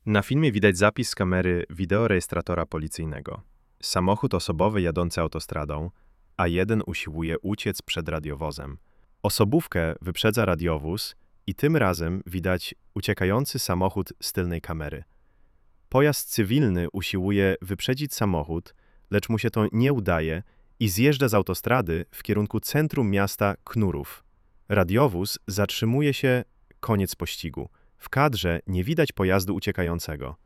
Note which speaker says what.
Speaker 1: Na filmie widać zapis z kamery wideorejestratora policyjnego. Samochód osobowy jadący autostradą, a jeden usiłuje uciec przed radiowozem. Osobówkę wyprzedza radiowóz i tym razem widać uciekający samochód z tylnej kamery. Pojazd cywilny usiłuje wyprzedzić samochód, lecz mu się to nie udaje i zjeżdża z autostrady w kierunku centrum miasta Knurów. Radiowóz zatrzymuje się, koniec pościgu. W kadrze nie widać pojazdu uciekającego.